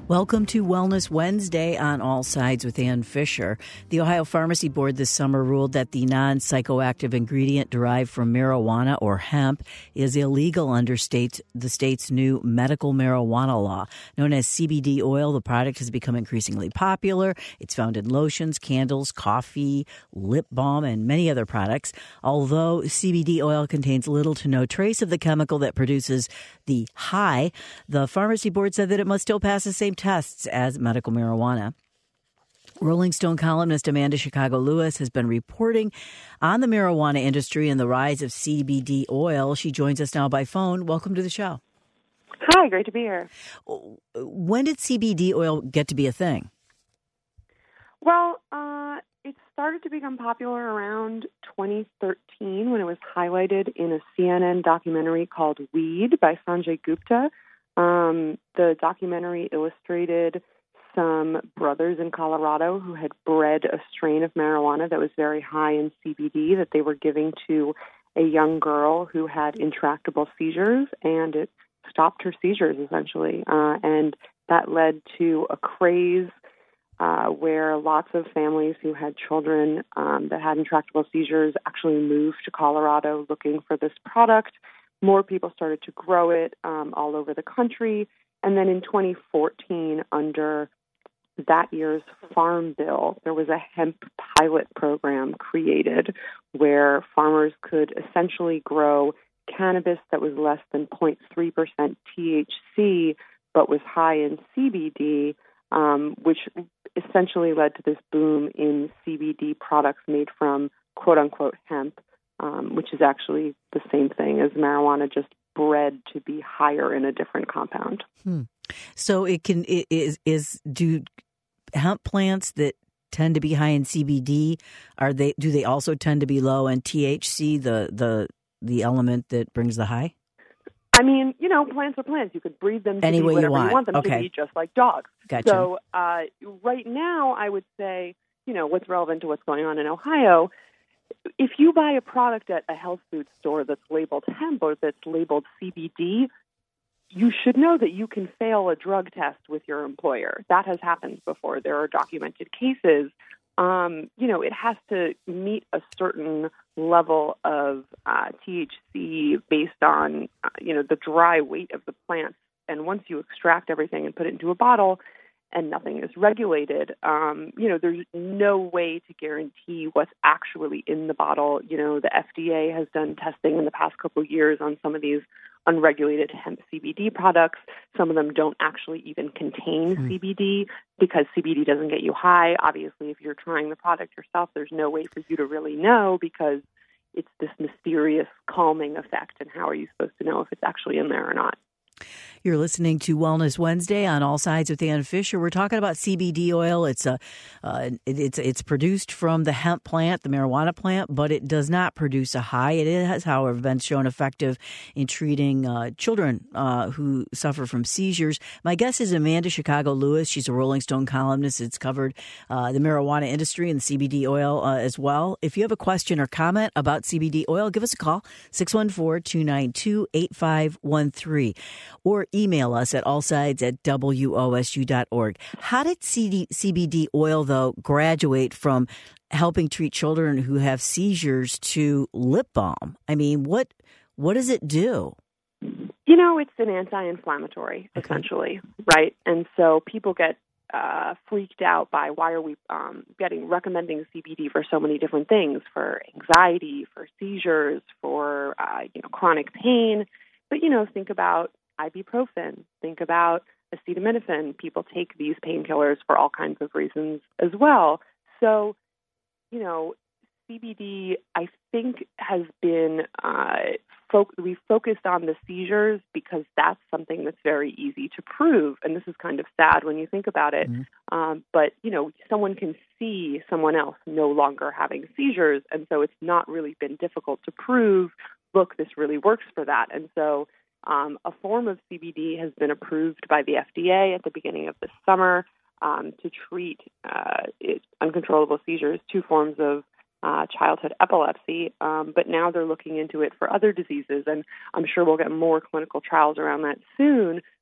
Welcome to Wellness Wednesday on All Sides with Ann Fisher. The Ohio Pharmacy Board this summer ruled that the non-psychoactive ingredient derived from marijuana or hemp is illegal under the state's new medical marijuana law. Known as CBD oil, the product has become increasingly popular. It's found in lotions, candles, coffee, lip balm, and many other products. Although CBD oil contains little to no trace of the chemical that produces the high, the Pharmacy Board said that it must still pass the same tests as medical marijuana. Rolling Stone columnist Amanda Chicago Lewis has been reporting on the marijuana industry and the rise of CBD oil. She joins us now by phone. Welcome to the show. Hi, great to be here. When did CBD oil get to be a thing? Well, it started to become popular around 2013 when it was highlighted in a CNN documentary called Weed by Sanjay Gupta. The documentary illustrated some brothers in Colorado who had bred a strain of marijuana that was very high in CBD that they were giving to a young girl who had intractable seizures, and it stopped her seizures, essentially. And that led to a craze where lots of families who had children that had intractable seizures actually moved to Colorado looking for this product. More people started to grow it all over the country. And then in 2014, under that year's Farm Bill, there was a hemp pilot program created where farmers could essentially grow cannabis that was less than 0.3% THC but was high in CBD, which essentially led to this boom in CBD products made from quote-unquote hemp, which is actually the same thing as marijuana, just bred to be higher in a different compound. So do hemp plants that tend to be high in CBD, do they also tend to be low in THC, the element that brings the high? I mean, plants are plants. You could breed them to any be way whatever you want them to be, just like dogs. Gotcha. So right now, I would say, what's relevant to what's going on in Ohio, if you buy a product at a health food store that's labeled hemp or that's labeled CBD, you should know that you can fail a drug test with your employer. That has happened before. There are documented cases. It has to meet a certain level of THC based on, the dry weight of the plants. And once you extract everything and put it into a bottle and nothing is regulated, there's no way to guarantee what's actually in the bottle. The FDA has done testing in the past couple of years on some of these unregulated hemp CBD products. Some of them don't actually even contain CBD because CBD doesn't get you high. Obviously, if you're trying the product yourself, there's no way for you to really know because it's this mysterious calming effect. And how are you supposed to know if it's actually in there or not? You're listening to Wellness Wednesday on All Sides with Ann Fisher. We're talking about CBD oil. It's produced from the hemp plant, the marijuana plant, but it does not produce a high. It has, however, been shown effective in treating children who suffer from seizures. My guest is Amanda Chicago Lewis. She's a Rolling Stone columnist. It's covered the marijuana industry and CBD oil as well. If you have a question or comment about CBD oil, give us a call, 614-292-8513. Or email us at allsides@wosu.org. How did CBD oil, though, graduate from helping treat children who have seizures to lip balm? I mean, what does it do? It's an anti-inflammatory, essentially, right? And so people get freaked out by why are we recommending CBD for so many different things, for anxiety, for seizures, for chronic pain. But think about ibuprofen, think about acetaminophen. People take these painkillers for all kinds of reasons as well. So, CBD, I think, has been, we focused on the seizures because that's something that's very easy to prove. And this is kind of sad when you think about it. But, someone can see someone else no longer having seizures. And so it's not really been difficult to prove, look, this really works for that. And so a form of CBD has been approved by the FDA at the beginning of this summer to treat uncontrollable seizures, two forms of childhood epilepsy, but now they're looking into it for other diseases, and I'm sure we'll get more clinical trials around that soon.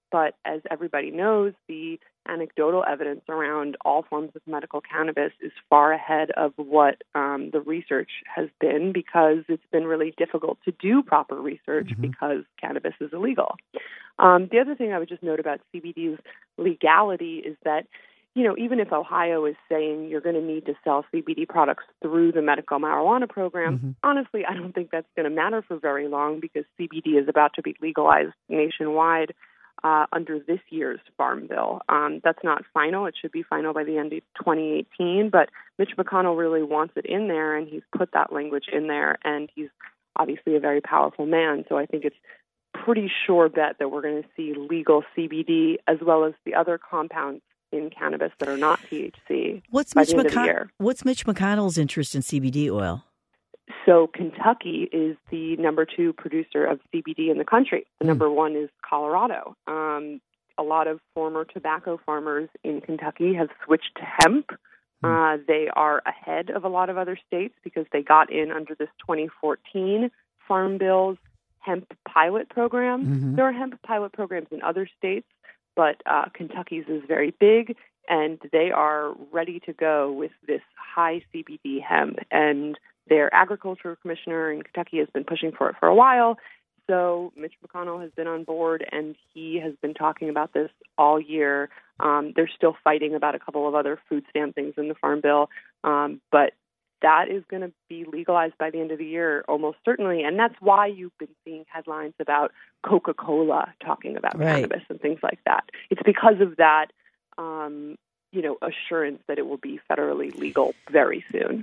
But as everybody knows, the anecdotal evidence around all forms of medical cannabis is far ahead of what the research has been, because it's been really difficult to do proper research because cannabis is illegal. The other thing I would just note about CBD's legality is that, even if Ohio is saying you're going to need to sell CBD products through the medical marijuana program, honestly, I don't think that's going to matter for very long, because CBD is about to be legalized nationwide under this year's Farm Bill. That's not final. It should be final by the end of 2018, but Mitch McConnell really wants it in there, and he's put that language in there, and he's obviously a very powerful man, so I think it's pretty sure bet that we're going to see legal CBD as well as the other compounds in cannabis that are not THC by the end of the year. What's Mitch McConnell's interest in CBD oil? So Kentucky is the number 2 producer of CBD in the country. The number 1 is Colorado. A lot of former tobacco farmers in Kentucky have switched to hemp. They are ahead of a lot of other states because they got in under this 2014 Farm Bill's hemp pilot program. There are hemp pilot programs in other states, but Kentucky's is very big, and they are ready to go with this high CBD hemp. And their agriculture commissioner in Kentucky has been pushing for it for a while. So Mitch McConnell has been on board, and he has been talking about this all year. They're still fighting about a couple of other food stamp things in the Farm Bill, but that is going to be legalized by the end of the year, almost certainly. And that's why you've been seeing headlines about Coca-Cola talking about cannabis and things like that. It's because of that, assurance that it will be federally legal very soon.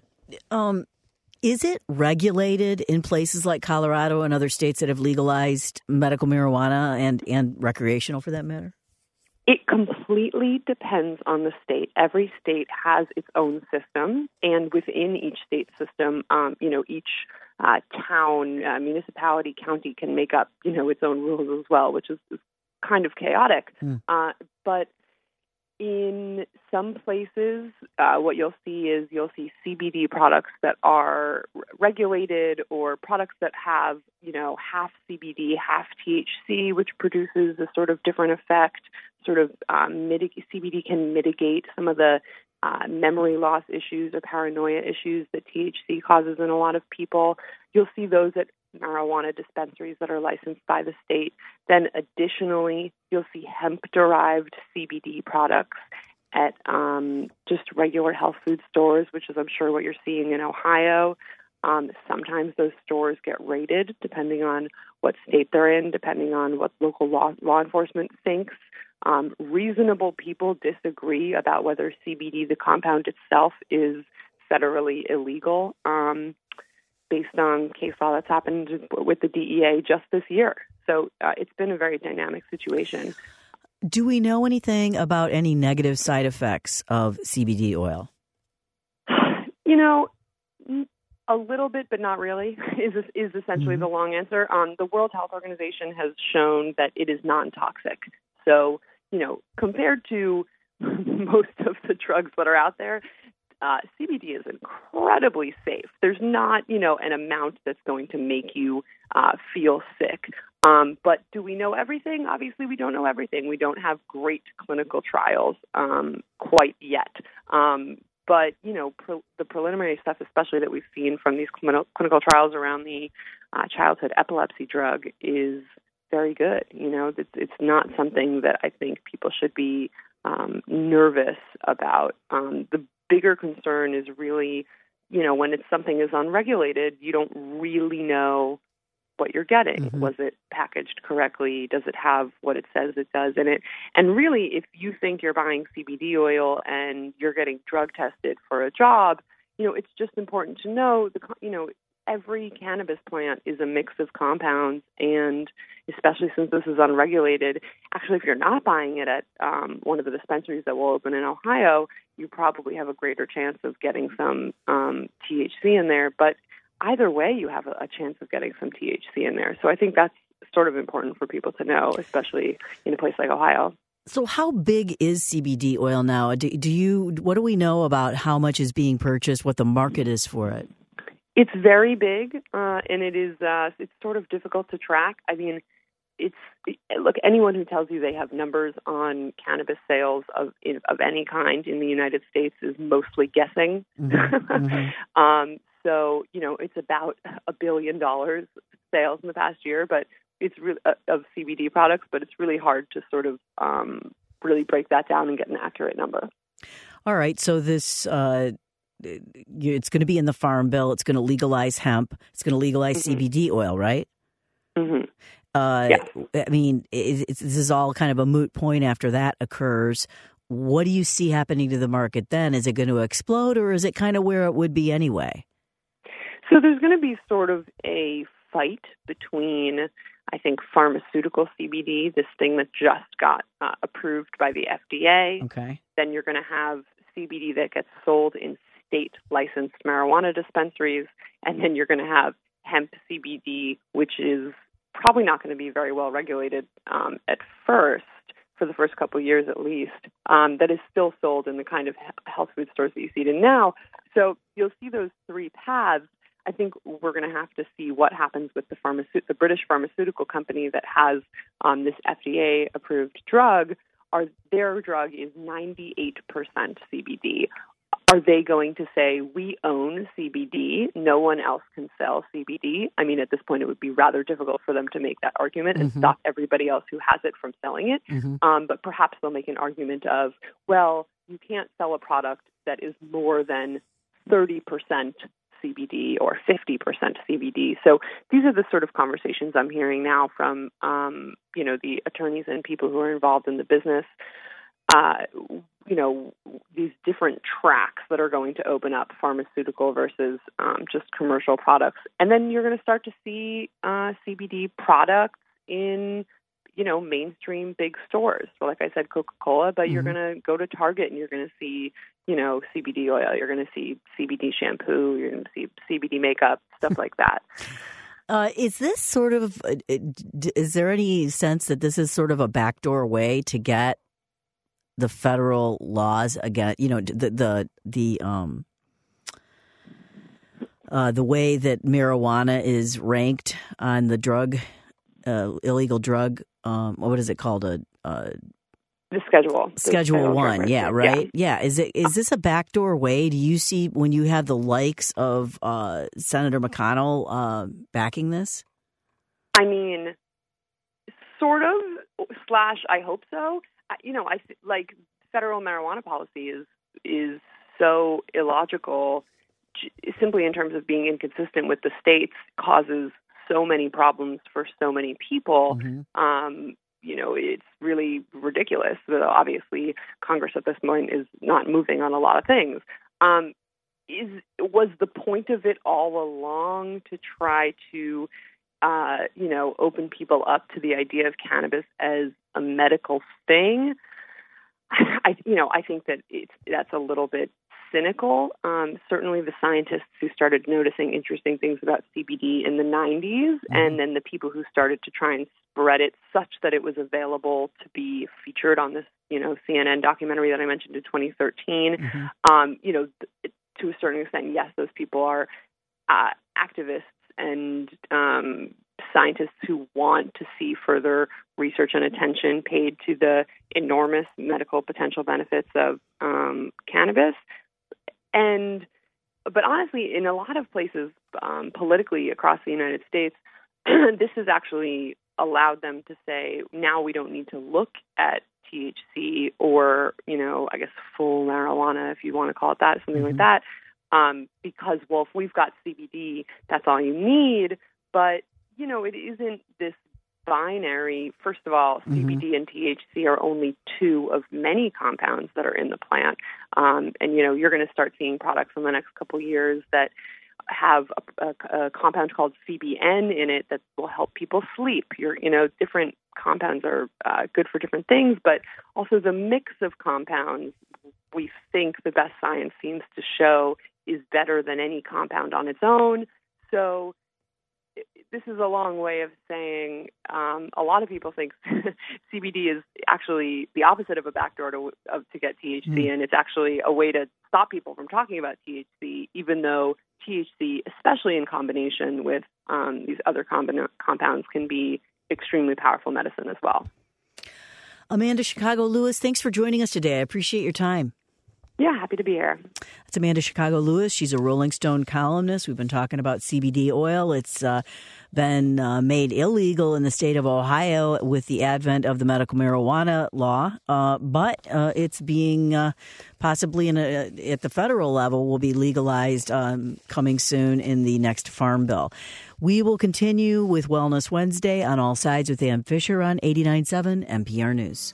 Is it regulated in places like Colorado and other states that have legalized medical marijuana and recreational, for that matter? It completely depends on the state. Every state has its own system, and within each state system, each town, municipality, county can make up, its own rules as well, which is kind of chaotic. But in some places, what you'll see CBD products that are regulated, or products that have, half CBD, half THC, which produces a sort of different effect. CBD can mitigate some of the memory loss issues or paranoia issues that THC causes in a lot of people. You'll see those at marijuana dispensaries that are licensed by the state. Then additionally, you'll see hemp-derived CBD products at just regular health food stores, which is, I'm sure, what you're seeing in Ohio. Sometimes those stores get raided, depending on what state they're in, depending on what local law enforcement thinks. Reasonable people disagree about whether CBD, the compound itself, is federally illegal, based on case law that's happened with the DEA just this year. So it's been a very dynamic situation. Do we know anything about any negative side effects of CBD oil? A little bit, but not really, is essentially the long answer. The World Health Organization has shown that it is non-toxic. So, compared to most of the drugs that are out there, CBD is incredibly safe. There's not, an amount that's going to make you feel sick. But do we know everything? Obviously, we don't know everything. We don't have great clinical trials quite yet. But, the preliminary stuff, especially that we've seen from these clinical trials around the childhood epilepsy drug, is very good. It's not something that I think people should be nervous about. The bigger concern is really, when something is unregulated, you don't really know what you're getting. Was it packaged correctly? Does it have what it says it does in it? And really, if you think you're buying CBD oil and you're getting drug tested for a job, it's just important to know every cannabis plant is a mix of compounds, and especially since this is unregulated, actually, if you're not buying it at one of the dispensaries that will open in Ohio, you probably have a greater chance of getting some THC in there. But either way, you have a chance of getting some THC in there. So I think that's sort of important for people to know, especially in a place like Ohio. So how big is CBD oil now? What do we know about how much is being purchased, what the market is for it? It's very big, and it is it's sort of difficult to track. I mean, look, anyone who tells you they have numbers on cannabis sales of any kind in the United States is mostly guessing. So, it's about $1 billion sales in the past year, but it's really of CBD products, but it's really hard to sort of really break that down and get an accurate number. All right. So this, it's going to be in the Farm Bill. It's going to legalize hemp. It's going to legalize CBD oil, right? Mm-hmm. Yes. I mean, this is all kind of a moot point after that occurs. What do you see happening to the market then? Is it going to explode, or is it kind of where it would be anyway? So there's going to be sort of a fight between, I think, pharmaceutical CBD, this thing that just got approved by the FDA. Okay. Then you're going to have CBD that gets sold in state-licensed marijuana dispensaries. And then you're going to have hemp CBD, which is probably not going to be very well regulated at first, for the first couple of years at least, that is still sold in the kind of health food stores that you see it in now. So you'll see those three paths. I think we're going to have to see what happens with the British pharmaceutical company that has this FDA-approved drug. Their drug is 98% CBD. Are they going to say, we own CBD, no one else can sell CBD? I mean, at this point, it would be rather difficult for them to make that argument and stop everybody else who has it from selling it. But perhaps they'll make an argument of, well, you can't sell a product that is more than 30% CBD or 50% CBD. So these are the sort of conversations I'm hearing now from, the attorneys and people who are involved in the business. These different tracks that are going to open up pharmaceutical versus just commercial products. And then you're going to start to see CBD products in, mainstream big stores. So like I said, Coca-Cola, but you're going to go to Target and you're going to see, CBD oil. You're going to see CBD shampoo. You're going to see CBD makeup, stuff like that. Is this sort of, is there any sense that this is sort of a backdoor way to get the federal laws again, the way that marijuana is ranked on the drug, illegal drug, what is it called? The schedule. Schedule 1, yeah, right? Yeah. Is this a backdoor way? Do you see when you have the likes of Senator McConnell backing this? I mean, sort of, / I hope so. Like federal marijuana policy is so illogical, simply in terms of being inconsistent with the states, causes so many problems for so many people. It's really ridiculous. But obviously, Congress at this point is not moving on a lot of things. Was the point of it all along to try to open people up to the idea of cannabis as a medical thing? I think that that's a little bit cynical. Certainly the scientists who started noticing interesting things about CBD in the 90s, and then the people who started to try and spread it such that it was available to be featured on this, CNN documentary that I mentioned in 2013. To a certain extent, yes, those people are activists and scientists who want to see further research and attention paid to the enormous medical potential benefits of cannabis. But honestly, in a lot of places politically across the United States, this has actually allowed them to say, now we don't need to look at THC or, I guess full marijuana, if you want to call it that, something like that, because, well, if we've got CBD, that's all you need. But, it isn't this binary. First of all, CBD and THC are only two of many compounds that are in the plant. And, you're going to start seeing products in the next couple of years that have a compound called CBN in it that will help people sleep. Different compounds are good for different things, but also the mix of compounds, we think the best science seems to show, is better than any compound on its own. So this is a long way of saying a lot of people think CBD is actually the opposite of a backdoor to get THC, and it's actually a way to stop people from talking about THC, even though THC, especially in combination with these other compounds, can be extremely powerful medicine as well. Amanda Chicago Lewis, thanks for joining us today. I appreciate your time. Yeah, happy to be here. That's Amanda Chicago Lewis. She's a Rolling Stone columnist. We've been talking about CBD oil. It's been made illegal in the state of Ohio with the advent of the medical marijuana law, but it's being possibly at the federal level will be legalized coming soon in the next farm bill. We will continue with Wellness Wednesday on All Sides with Ann Fisher on 89.7 NPR News.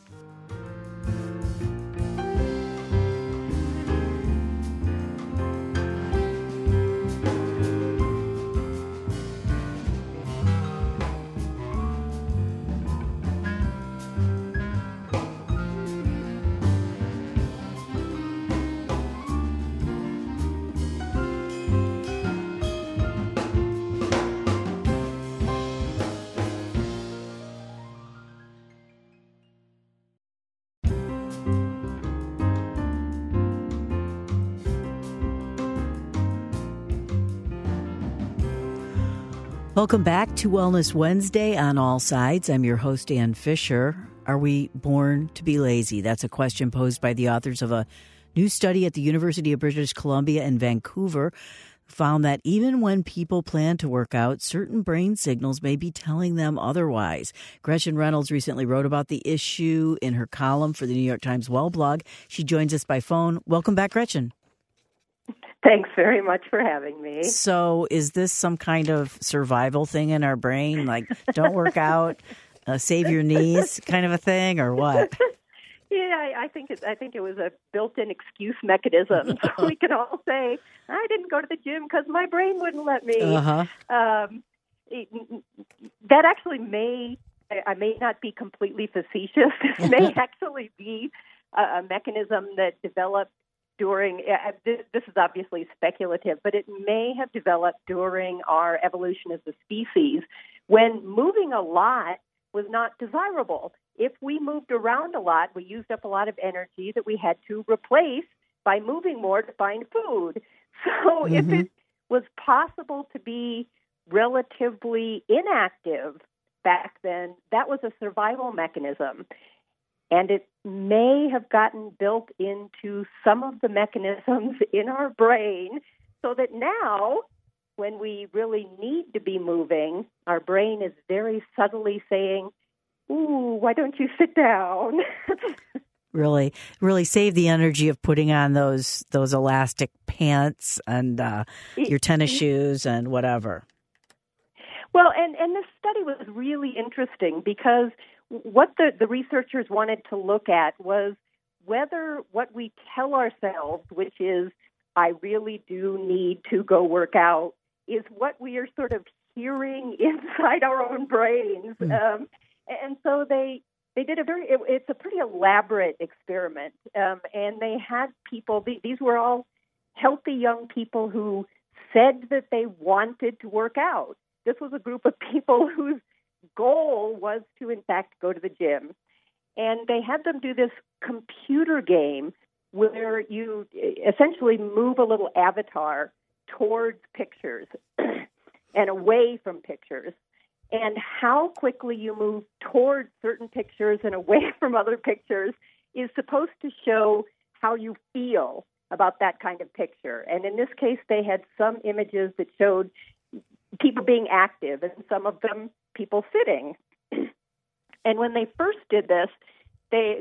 Welcome back to Wellness Wednesday on All Sides. I'm your host, Ann Fisher. Are we born to be lazy? That's a question posed by the authors of a new study at the University of British Columbia in Vancouver, who found that even when people plan to work out, certain brain signals may be telling them otherwise. Gretchen Reynolds recently wrote about the issue in her column for the New York Times Well blog. She joins us by phone. Welcome back, Gretchen. Thanks very much for having me. So is this some kind of survival thing in our brain, like don't work out, save your knees kind of a thing, or what? Yeah, I think it was a built-in excuse mechanism. So we can all say, I didn't go to the gym because my brain wouldn't let me. That actually I may not be completely facetious. It may actually be a mechanism that developed during, this is obviously speculative, but it may have developed during our evolution as a species when moving a lot was not desirable. If we moved around a lot, we used up a lot of energy that we had to replace by moving more to find food. So if it was possible to be relatively inactive back then, that was a survival mechanism. And it may have gotten built into some of the mechanisms in our brain so that now, when we really need to be moving, our brain is very subtly saying, ooh, why don't you sit down? Really save the energy of putting on those elastic pants and your tennis shoes and whatever. Well, and this study was really interesting because what the researchers wanted to look at was whether what we tell ourselves, which is, I really do need to go work out, is what we are sort of hearing inside our own brains. And so they did it's a pretty elaborate experiment. And they had people, these were all healthy young people who said that they wanted to work out. This was a group of people whose goal was to, in fact, go to the gym. And they had them do this computer game where you essentially move a little avatar towards pictures and away from pictures. And how quickly you move towards certain pictures and away from other pictures is supposed to show how you feel about that kind of picture. And in this case, they had some images that showed people being active and some of them people sitting. And when they first did this, this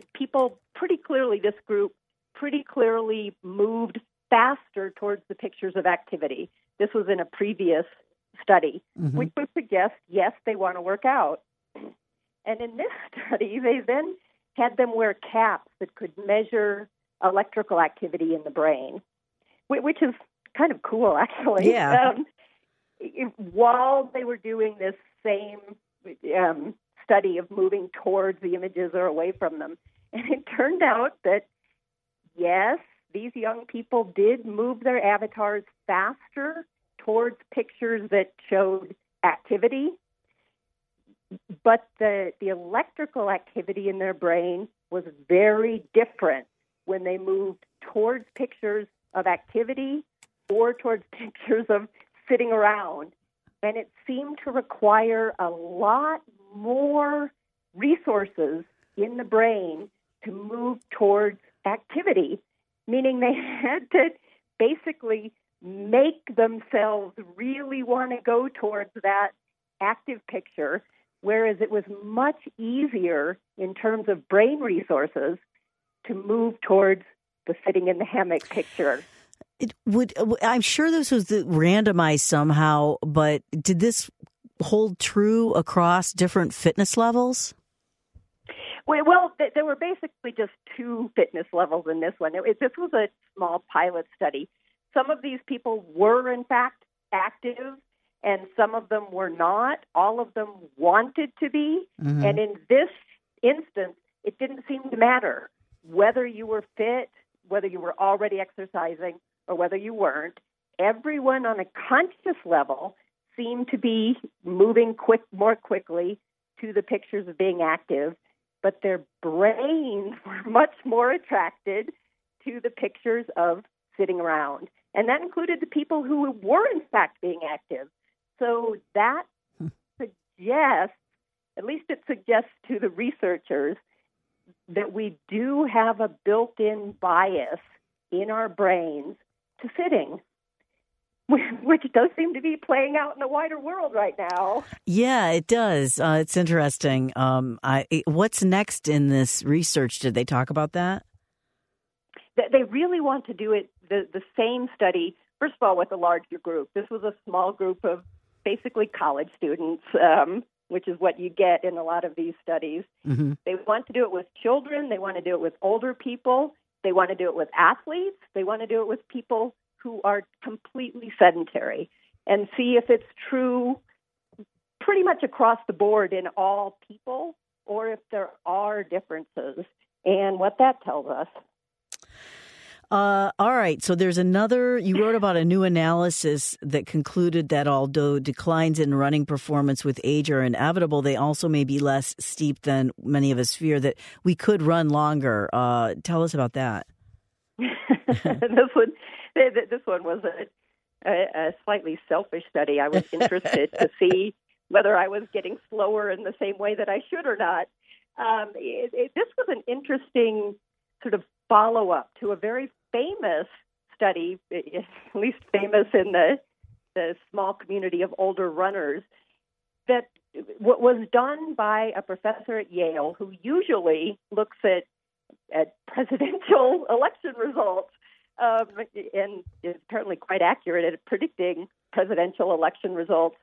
group pretty clearly moved faster towards the pictures of activity. This was in a previous study, which would suggest, yes, they want to work out. And in this study, they then had them wear caps that could measure electrical activity in the brain, which is kind of cool, actually. Yeah. While they were doing this same study of moving towards the images or away from them. And it turned out that, yes, these young people did move their avatars faster towards pictures that showed activity, but the electrical activity in their brain was very different when they moved towards pictures of activity or towards pictures of sitting around. And it seemed to require a lot more resources in the brain to move towards activity, meaning they had to basically make themselves really want to go towards that active picture, whereas it was much easier in terms of brain resources to move towards the sitting in the hammock picture. I'm sure this was randomized somehow, but did this hold true across different fitness levels? Well, there were basically just two fitness levels in this one. This was a small pilot study. Some of these people were, in fact, active, and some of them were not. All of them wanted to be. Mm-hmm. And in this instance, it didn't seem to matter whether you were fit, whether you were already exercising, or whether you weren't. Everyone on a conscious level seemed to be moving more quickly to the pictures of being active, but their brains were much more attracted to the pictures of sitting around. And that included the people who were, in fact, being active. So that suggests, at least it suggests to the researchers, that we do have a built-in bias in our brains to sitting, which does seem to be playing out in the wider world right now. Yeah, it does. It's interesting. What's next in this research? Did they talk about that? They really want to do it, the same study, first of all, with a larger group. This was a small group of basically college students, which is what you get in a lot of these studies. Mm-hmm. They want to do it with children. They want to do it with older people. They want to do it with athletes. They want to do it with people who are completely sedentary and see if it's true pretty much across the board in all people or if there are differences and what that tells us. All right. So there's you wrote about a new analysis that concluded that although declines in running performance with age are inevitable, they also may be less steep than many of us fear, that we could run longer. Tell us about that. This one was a slightly selfish study. I was interested to see whether I was getting slower in the same way that I should or not. This was an interesting sort of follow-up to a very famous study, at least famous in the small community of older runners, that was done by a professor at Yale who usually looks at presidential election results and is apparently quite accurate at predicting presidential election results,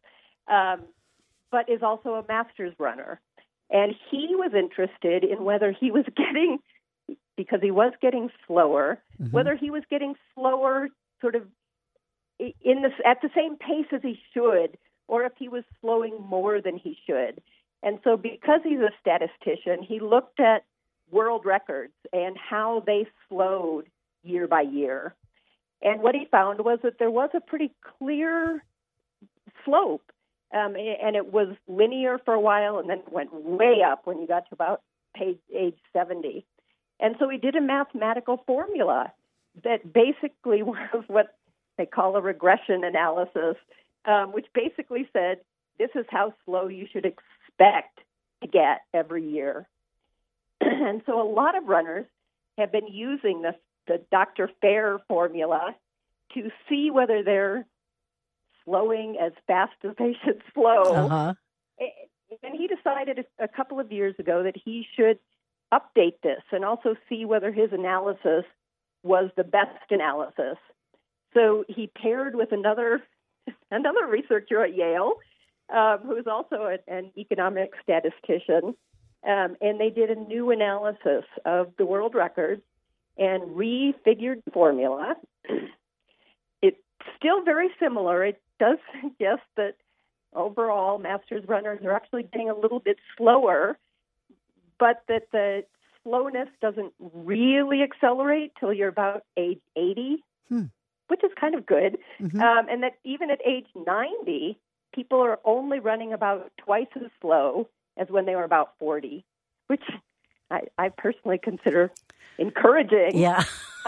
but is also a masters runner. And he was interested in whether he was getting, because he was getting slower, mm-hmm. whether he was getting slower sort of at the same pace as he should, or if he was slowing more than he should. And so because he's a statistician, he looked at world records and how they slowed year by year. And what he found was that there was a pretty clear slope, and it was linear for a while, and then it went way up when you got to about age 70. And so he did a mathematical formula that basically was what they call a regression analysis, which basically said this is how slow you should expect to get every year. And so a lot of runners have been using the Dr. Fair formula to see whether they're slowing as fast as they should slow. Uh-huh. And he decided a couple of years ago that he should update this and also see whether his analysis was the best analysis. So he paired with another researcher at Yale, who is also an economic statistician, and they did a new analysis of the world records and refigured the formula. It's still very similar. It does suggest that overall masters runners are actually getting a little bit slower, but that the slowness doesn't really accelerate till you're about age 80, which is kind of good. Mm-hmm. And that even at age 90, people are only running about twice as slow as when they were about 40, which I personally consider encouraging. Yeah.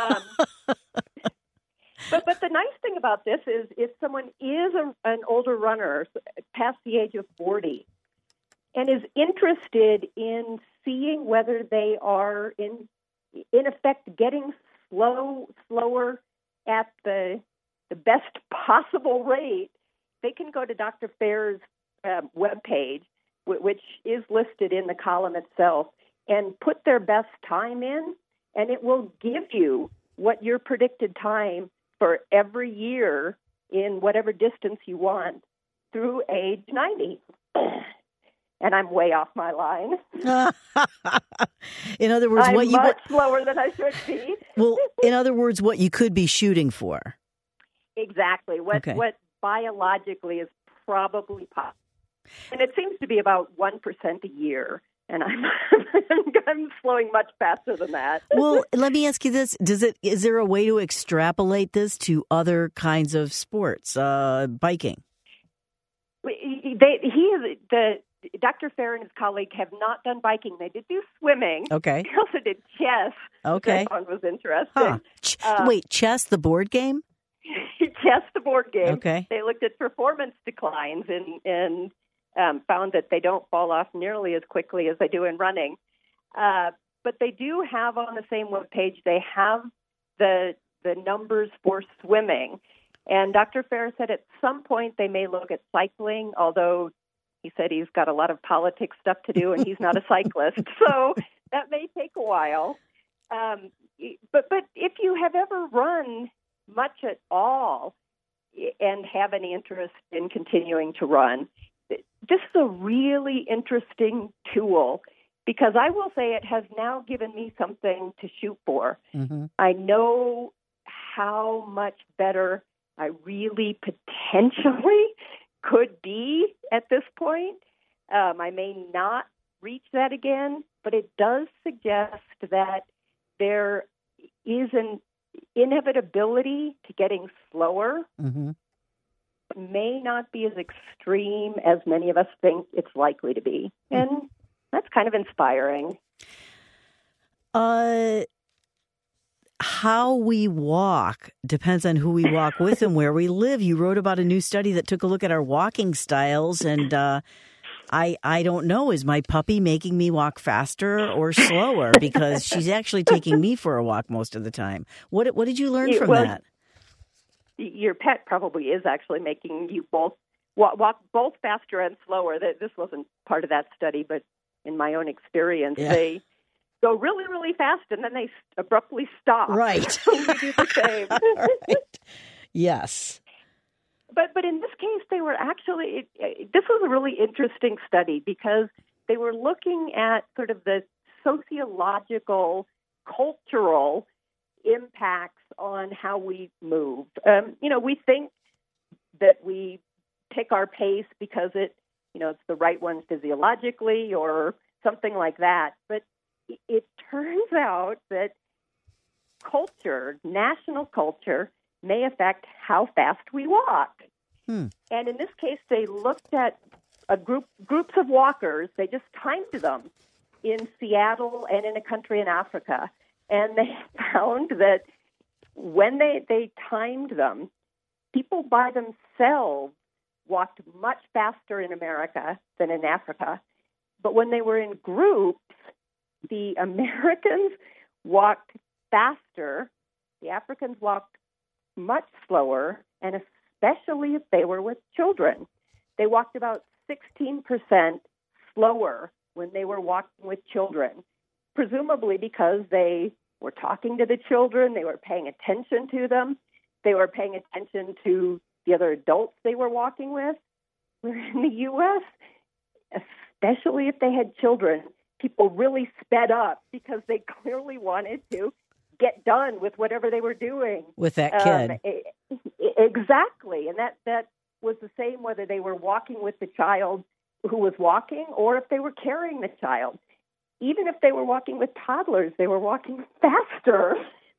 But the nice thing about this is if someone is an older runner past the age of 40, and is interested in seeing whether they are in effect getting slower at the best possible rate, they can go to Dr. Fair's webpage, which is listed in the column itself, and put their best time in, and it will give you what your predicted time for every year in whatever distance you want through age 90. And I'm way off my line. In other words, I'm much slower than I should be. Well, in other words, what you could be shooting for. Exactly. What biologically is probably possible. And it seems to be about 1% a year. And I'm slowing much faster than that. Well, let me ask you this. Is there a way to extrapolate this to other kinds of sports, biking? Dr. Fair and his colleague have not done biking. They did do swimming. Okay. They also did chess. Okay. Which I thought was interesting. Huh. Wait, chess, the board game? Chess, the board game. Okay. They looked at performance declines and found that they don't fall off nearly as quickly as they do in running. But they do have on the same webpage, they have the numbers for swimming. And Dr. Fair said at some point they may look at cycling, although he said he's got a lot of politics stuff to do and he's not a cyclist. So that may take a while. But if you have ever run much at all and have any interest in continuing to run, this is a really interesting tool, because I will say it has now given me something to shoot for. Mm-hmm. I know how much better I really potentially could be at this point. I may not reach that again, but it does suggest that there is an inevitability to getting slower. Mm-hmm. May not be as extreme as many of us think it's likely to be. And that's kind of inspiring. How we walk depends on who we walk with and where we live. You wrote about a new study that took a look at our walking styles, and I don't know, is my puppy making me walk faster or slower? Because she's actually taking me for a walk most of the time. What did you learn from that? Your pet probably is actually making you both walk both faster and slower. This wasn't part of that study, but in my own experience, they go really, really fast, and then they abruptly stop. Right. We do the same. Right. Yes. But in this case, they were actually, this was a really interesting study because they were looking at sort of the sociological, cultural impacts on how we move. We think that we pick our pace because it's the right one physiologically or something like that. But it turns out that culture, national culture, may affect how fast we walk. And in this case, they looked at groups of walkers. They just timed them in Seattle and in a country in Africa. And they found that when they timed them, people by themselves walked much faster in America than in Africa. But when they were in groups, the Americans walked faster, the Africans walked much slower, and especially if they were with children. They walked about 16% slower when they were walking with children, presumably because they were talking to the children, they were paying attention to them, they were paying attention to the other adults they were walking with. Where in the U.S., especially if they had children, people really sped up because they clearly wanted to get done with whatever they were doing. With that kid. Exactly. And that was the same whether they were walking with the child who was walking or if they were carrying the child. Even if they were walking with toddlers, they were walking faster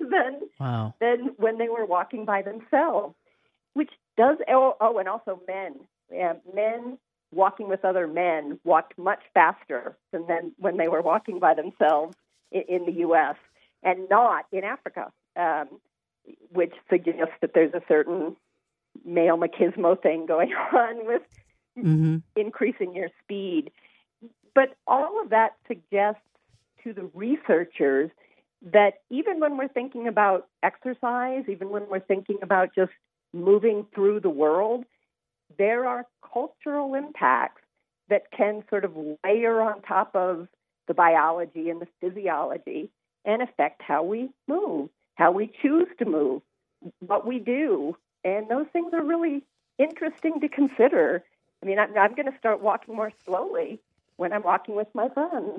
than when they were walking by themselves, which does, and also men. Men walking with other men walked much faster than when they were walking by themselves in the U.S. and not in Africa, which suggests that there's a certain male machismo thing going on with increasing your speed. But all of that suggests to the researchers that even when we're thinking about exercise, even when we're thinking about just moving through the world, there are cultural impacts that can sort of layer on top of the biology and the physiology and affect how we move, how we choose to move, what we do. And those things are really interesting to consider. I mean, I'm going to start walking more slowly when I'm walking with my friends.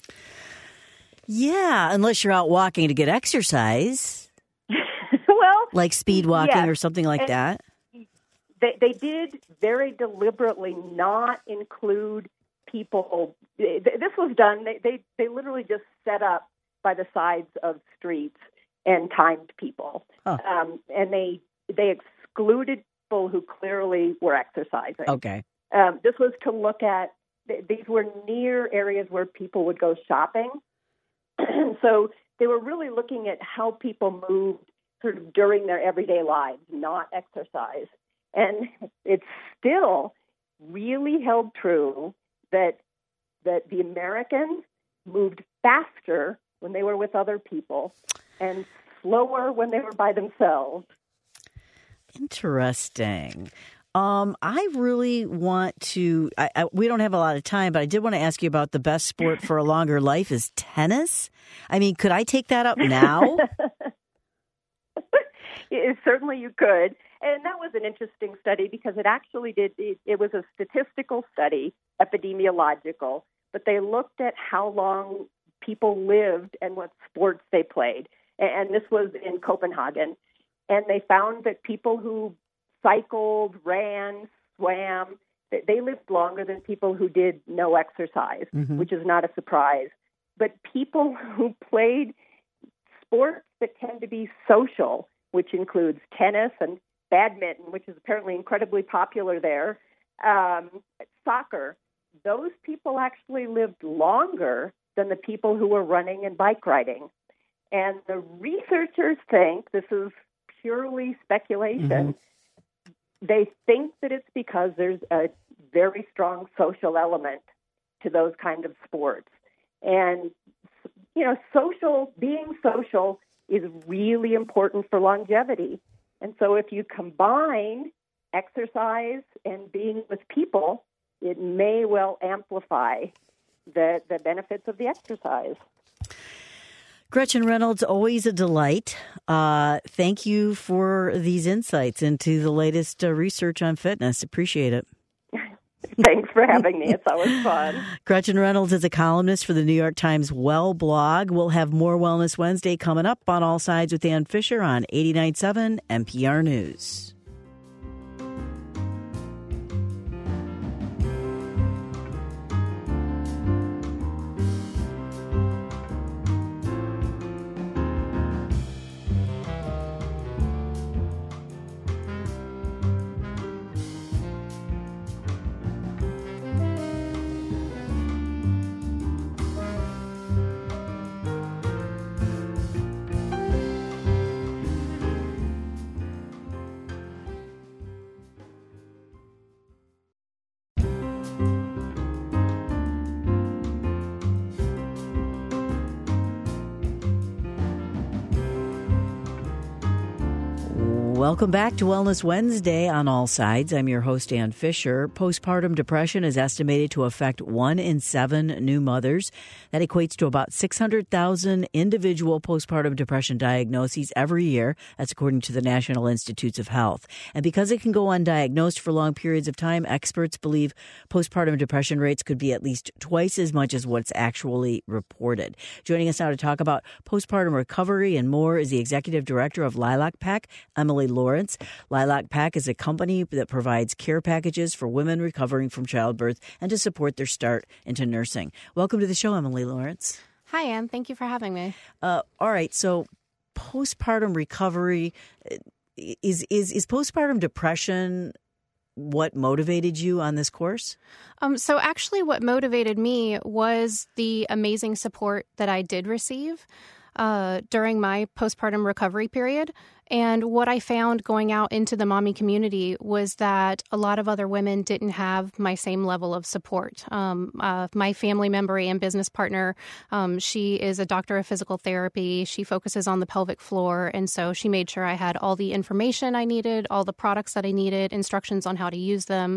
Yeah, unless you're out walking to get exercise. Well, like speed walking yes. or something like that. They did very deliberately not include people. This was done. They literally just set up by the sides of streets and timed people. Huh. And they excluded people who clearly were exercising. Okay. This was to look at, these were near areas where people would go shopping. So they were really looking at how people moved sort of during their everyday lives, not exercise. And it's still really held true that the Americans moved faster when they were with other people and slower when they were by themselves. Interesting. I really want to, we don't have a lot of time, but I did want to ask you about the best sport for a longer life is tennis. I mean, could I take that up now? Certainly you could. And that was an interesting study because it actually it was a statistical study, epidemiological, but they looked at how long people lived and what sports they played. And this was in Copenhagen. And they found that people who cycled, ran, swam, they lived longer than people who did no exercise, which is not a surprise. But people who played sports that tend to be social, which includes tennis and badminton, which is apparently incredibly popular there, soccer, those people actually lived longer than the people who were running and bike riding. And the researchers think, this is purely speculation, they think that it's because there's a very strong social element to those kind of sports. And, you know, being social is really important for longevity. And so if you combine exercise and being with people, it may well amplify the benefits of the exercise. Gretchen Reynolds, always a delight. Thank you for these insights into the latest research on fitness. Appreciate it. Thanks for having me. It's always fun. Gretchen Reynolds is a columnist for the New York Times Well blog. We'll have more Wellness Wednesday coming up on All Sides with Ann Fisher on 89.7 NPR News. Welcome back to Wellness Wednesday on All Sides. I'm your host, Ann Fisher. Postpartum depression is estimated to affect 1 in 7 new mothers. That equates to about 600,000 individual postpartum depression diagnoses every year. That's according to the National Institutes of Health. And because it can go undiagnosed for long periods of time, experts believe postpartum depression rates could be at least twice as much as what's actually reported. Joining us now to talk about postpartum recovery and more is the executive director of Lilac Pack, Emily Lawrence. Lilac Pack is a company that provides care packages for women recovering from childbirth and to support their start into nursing. Welcome to the show, Emily Lawrence. Hi, Ann. Thank you for having me. All right. So postpartum recovery, is postpartum depression what motivated you on this course? So actually what motivated me was the amazing support that I did receive during my postpartum recovery period. And what I found going out into the mommy community was that a lot of other women didn't have my same level of support. My family member and business partner, she is a doctor of physical therapy. She focuses on the pelvic floor. And so she made sure I had all the information I needed, all the products that I needed, instructions on how to use them.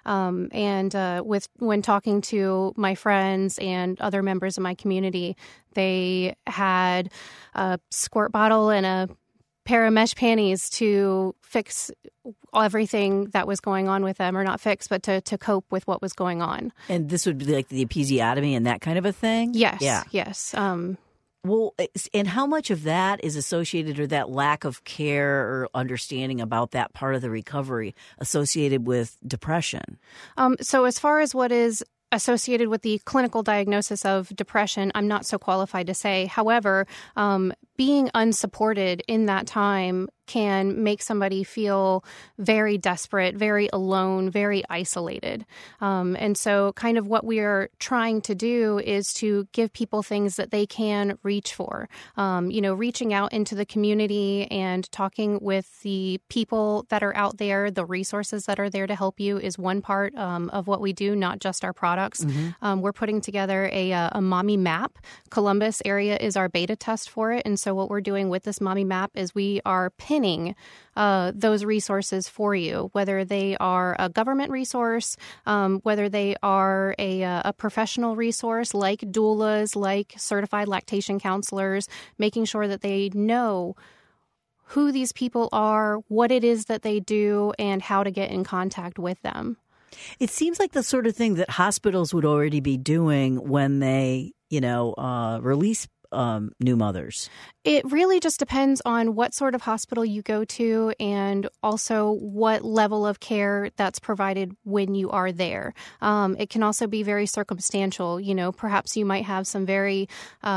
When talking to my friends and other members of my community, they had a squirt bottle and a pair of mesh panties to fix everything that was going on with them, or not fix, but to cope with what was going on. And this would be like the episiotomy and that kind of a thing? Yes. Yeah. Yes. Well, and how much of that is associated, or that lack of care or understanding about that part of the recovery associated with depression? So as far as what is associated with the clinical diagnosis of depression, I'm not so qualified to say. However, being unsupported in that time can make somebody feel very desperate, very alone, very isolated. And so kind of what we are trying to do is to give people things that they can reach for. Reaching out into the community and talking with the people that are out there, the resources that are there to help you is one part of what we do, not just our products. Mm-hmm. We're putting together a mommy map. Columbus area is our beta test for it. And so what we're doing with this mommy map is we are pinning those resources for you, whether they are a government resource, whether they are a professional resource like doulas, like certified lactation counselors, making sure that they know who these people are, what it is that they do, and how to get in contact with them. It seems like the sort of thing that hospitals would already be doing when they, release new mothers. It really just depends on what sort of hospital you go to, and also what level of care that's provided when you are there. It can also be very circumstantial. Perhaps you might have some very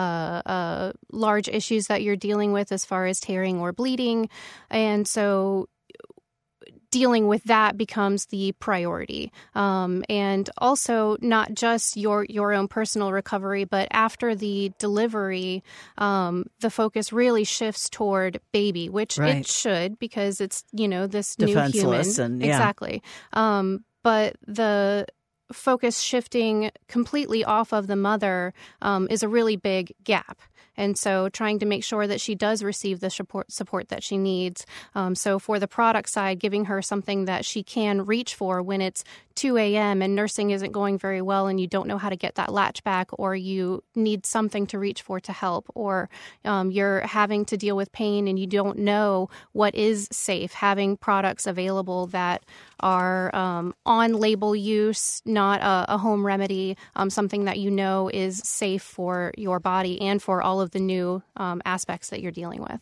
large issues that you're dealing with as far as tearing or bleeding. And so dealing with that becomes the priority. And also not just your own personal recovery, but after the delivery, the focus really shifts toward baby, which it should, because it's, this defenseless new human. Exactly. But the focus shifting completely off of the mother is a really big gap. And so trying to make sure that she does receive the support that she needs. So for the product side, giving her something that she can reach for when it's 2 a.m. and nursing isn't going very well and you don't know how to get that latch back, or you need something to reach for to help, or you're having to deal with pain and you don't know what is safe. Having products available that are on-label use, not a home remedy, something that is safe for your body and for all of the new aspects that you're dealing with.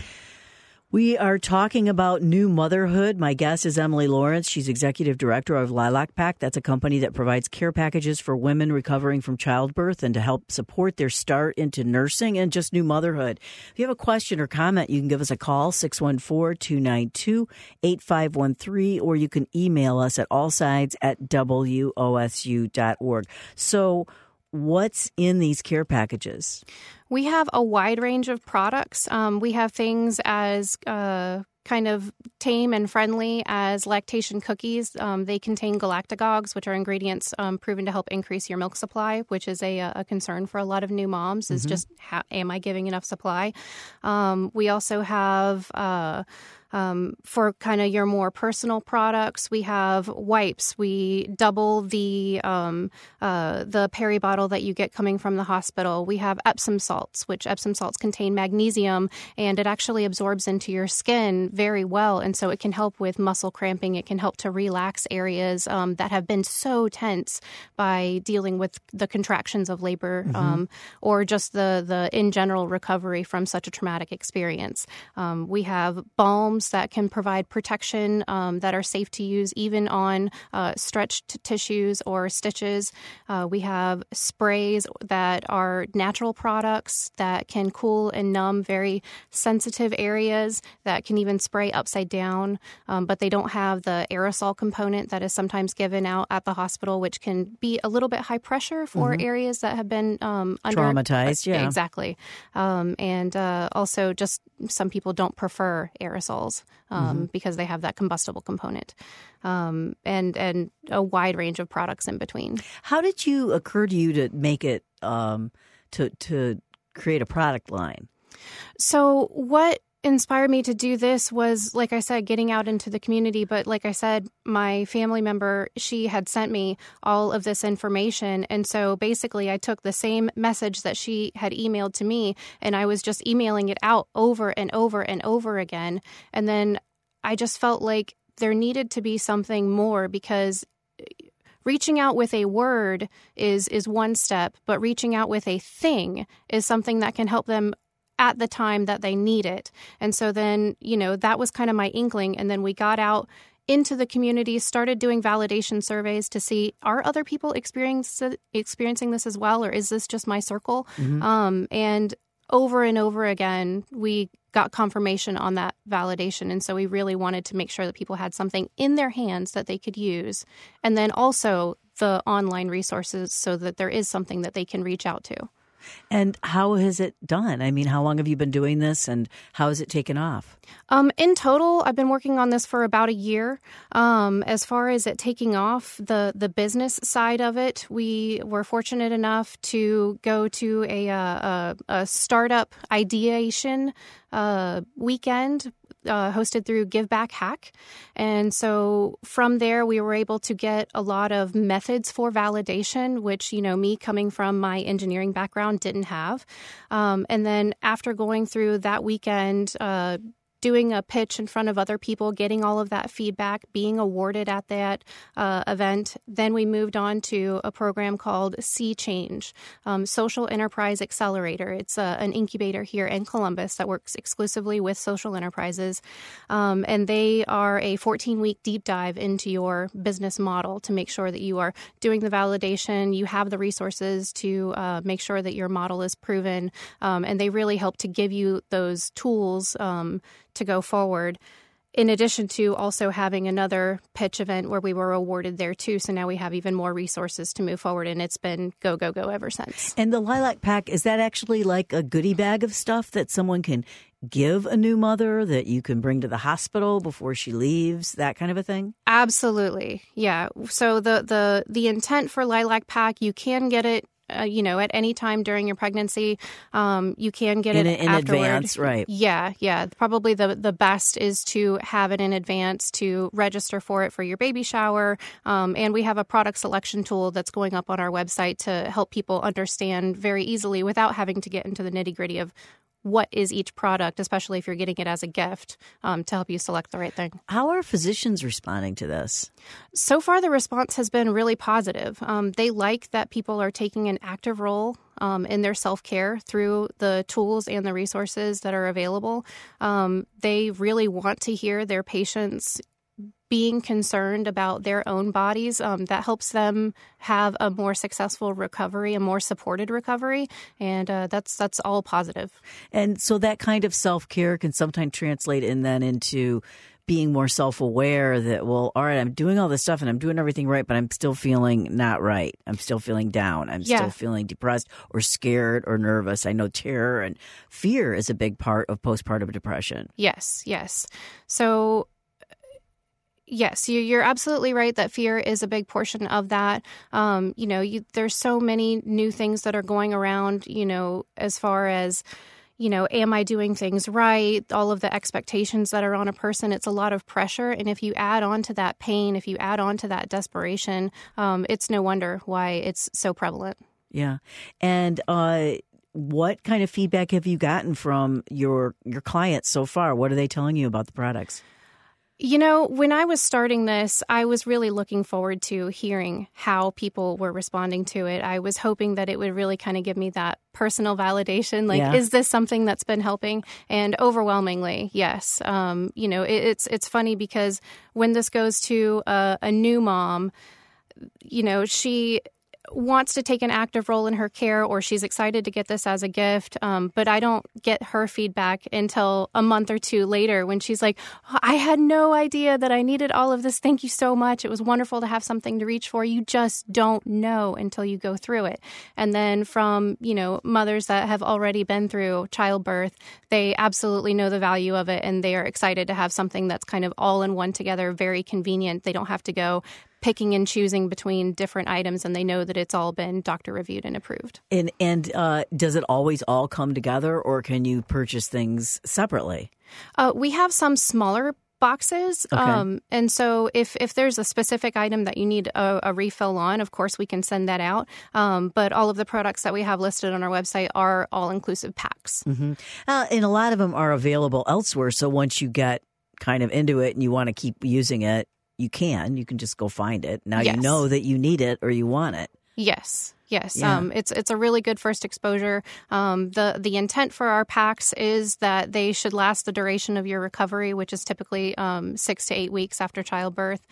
We are talking about new motherhood. My guest is Emily Lawrence. She's executive director of Lilac Pack. That's a company that provides care packages for women recovering from childbirth and to help support their start into nursing and just new motherhood. If you have a question or comment, you can give us a call, 614-292-8513, or you can email us at allsides@wosu.org. So what's in these care packages? We have a wide range of products. We have things as kind of tame and friendly as lactation cookies. They contain galactagogues, which are ingredients proven to help increase your milk supply, which is a concern for a lot of new moms, is just, am I giving enough supply? We also have for kind of your more personal products, we have wipes. We double the peri bottle that you get coming from the hospital. We have Epsom salts, which Epsom salts contain magnesium, and it actually absorbs into your skin very well. And so it can help with muscle cramping. It can help to relax areas that have been so tense by dealing with the contractions of labor, or just the in general recovery from such a traumatic experience. We have balms balms that can provide protection that are safe to use even on stretched tissues or stitches. We have sprays that are natural products that can cool and numb very sensitive areas, that can even spray upside down, but they don't have the aerosol component that is sometimes given out at the hospital, which can be a little bit high pressure for areas that have been traumatized. Yeah, exactly. And also just some people don't prefer aerosols because they have that combustible component, and a wide range of products in between. How did you occur to you to make it to create a product line? So what inspired me to do this was, like I said, getting out into the community. But like I said, my family member, she had sent me all of this information. And so basically I took the same message that she had emailed to me, and I was just emailing it out over and over and over again. And then I just felt like there needed to be something more, because reaching out with a word is one step, but reaching out with a thing is something that can help them at the time that they need it. And so then, that was kind of my inkling. And then we got out into the community, started doing validation surveys to see, are other people experiencing this as well, or is this just my circle? And over and over again, we got confirmation on that validation. And so we really wanted to make sure that people had something in their hands that they could use. And then also the online resources so that there is something that they can reach out to. And how has it done? I mean, how long have you been doing this, and how has it taken off? In total, I've been working on this for about a year. As far as it taking off, the business side of it, we were fortunate enough to go to a startup ideation weekend hosted through Give Back Hack. And so from there, we were able to get a lot of methods for validation, which, me coming from my engineering background didn't have. And then after going through that weekend, doing a pitch in front of other people, getting all of that feedback, being awarded at that event. Then we moved on to a program called Sea Change, Social Enterprise Accelerator. It's an incubator here in Columbus that works exclusively with social enterprises. And they are a 14-week deep dive into your business model to make sure that you are doing the validation, you have the resources to make sure that your model is proven. And they really help to give you those tools to go forward, in addition to also having another pitch event where we were awarded there too. So now we have even more resources to move forward, and it's been go, go, go ever since. And the Lilac Pack, is that actually like a goodie bag of stuff that someone can give a new mother that you can bring to the hospital before she leaves, that kind of a thing? Absolutely. Yeah. So the intent for Lilac Pack, you can get it at any time during your pregnancy. You can get it in advance, right? Yeah. Probably the best is to have it in advance, to register for it for your baby shower. And we have a product selection tool that's going up on our website to help people understand very easily without having to get into the nitty-gritty of what is each product, especially if you're getting it as a gift, to help you select the right thing. How are physicians responding to this? So far, the response has been really positive. They like that people are taking an active role in their self-care through the tools and the resources that are available. They really want to hear their patients being concerned about their own bodies. That helps them have a more successful recovery, a more supported recovery, and that's all positive. And so that kind of self-care can sometimes translate into being more self-aware that, well, all right, I'm doing all this stuff and I'm doing everything right, but I'm still feeling not right. I'm still feeling down. I'm still feeling depressed or scared or nervous. I know terror and fear is a big part of postpartum depression. Yes. So yes, you're absolutely right that fear is a big portion of that. There's so many new things that are going around, as far as, am I doing things right? All of the expectations that are on a person, it's a lot of pressure. And if you add on to that pain, if you add on to that desperation, it's no wonder why it's so prevalent. Yeah. And what kind of feedback have you gotten from your clients so far? What are they telling you about the products? When I was starting this, I was really looking forward to hearing how people were responding to it. I was hoping that it would really kind of give me that personal validation. Is this something that's been helping? And overwhelmingly, yes. It's funny because when this goes to a new mom, she wants to take an active role in her care, or she's excited to get this as a gift. But I don't get her feedback until a month or two later when she's like, I had no idea that I needed all of this. Thank you so much. It was wonderful to have something to reach for. You just don't know until you go through it. And then from, mothers that have already been through childbirth, they absolutely know the value of it. And they are excited to have something that's kind of all in one together, very convenient. They don't have to go picking and choosing between different items, and they know that it's all been doctor reviewed and approved. And does it always all come together, or can you purchase things separately? We have some smaller boxes. Okay. And so if there's a specific item that you need a refill on, of course, we can send that out. But all of the products that we have listed on our website are all-inclusive packs. Mm-hmm. And a lot of them are available elsewhere. So once you get kind of into it and you want to keep using it, you can just go find it. Now Yes. You know that you need it or you want it. Yes. Yeah. It's a really good first exposure. The intent for our packs is that they should last the duration of your recovery, which is typically 6 to 8 weeks after childbirth.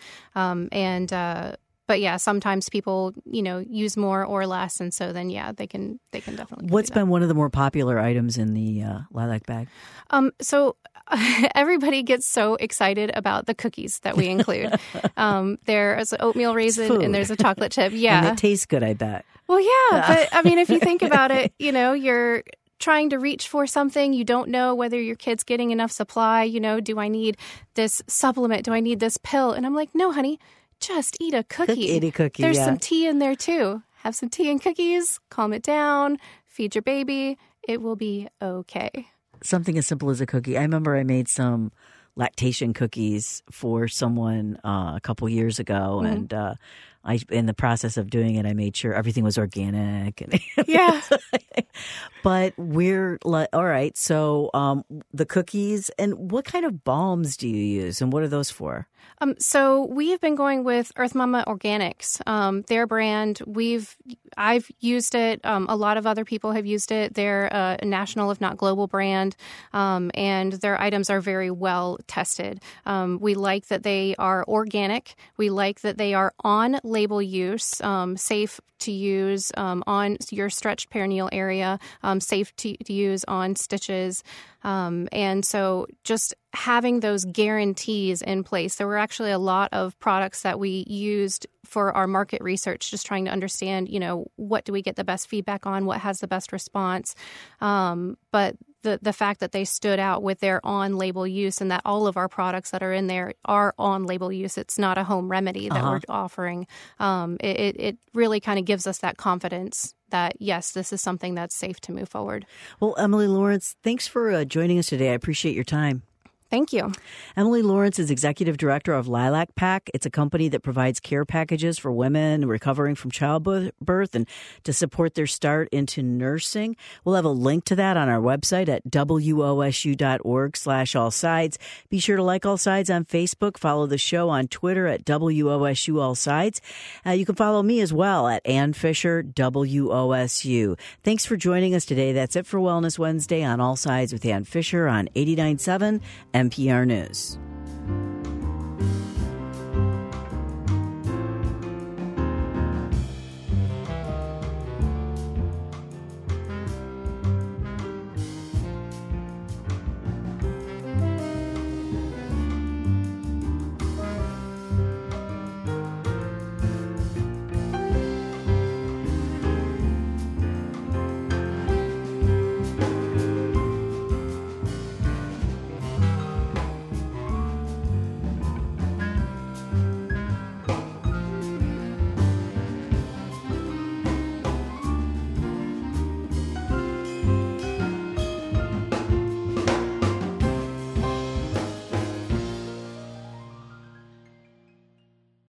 But yeah, sometimes people, use more or less. And so then, they can definitely. What's been one of the more popular items in the Lilac bag? So everybody gets so excited about the cookies that we include. There's an oatmeal raisin and there's a chocolate chip. Yeah. And it tastes good, I bet. Well, yeah. But if you think about it, you're trying to reach for something. You don't know whether your kid's getting enough supply. Do I need this supplement? Do I need this pill? And I'm like, no, honey. Just eat a cookie. Eat a cookie, There's some tea in there, too. Have some tea and cookies, calm it down, feed your baby. It will be okay. Something as simple as a cookie. I remember I made some lactation cookies for someone a couple years ago, and in the process of doing it, I made sure everything was organic. And Yeah. But we're like, all right, so the cookies, and what kind of balms do you use, and what are those for? So we've been going with Earth Mama Organics, their brand. I've used it. A lot of other people have used it. They're a national, if not global, brand, and their items are very well tested. We like that they are organic. We like that they are on-label use, safe to use on your stretched perineal area, safe to use on stitches. And so just having those guarantees in place. There were actually a lot of products that we used for our market research, just trying to understand, what do we get the best feedback on, what has the best response. But the fact that they stood out with their on-label use, and that all of our products that are in there are on-label use. It's not a home remedy that we're offering. It really kind of gives us that confidence that, yes, this is something that's safe to move forward. Well, Emily Lawrence, thanks for joining us today. I appreciate your time. Thank you. Emily Lawrence is executive director of Lilac Pack. It's a company that provides care packages for women recovering from childbirth and to support their start into nursing. We'll have a link to that on our website at wosu.org/allsides. Be sure to like All Sides on Facebook. Follow the show on Twitter at WOSU All Sides. You can follow me as well at Ann Fisher, WOSU. Thanks for joining us today. That's it for Wellness Wednesday on All Sides with Ann Fisher on 89.7 NPR News.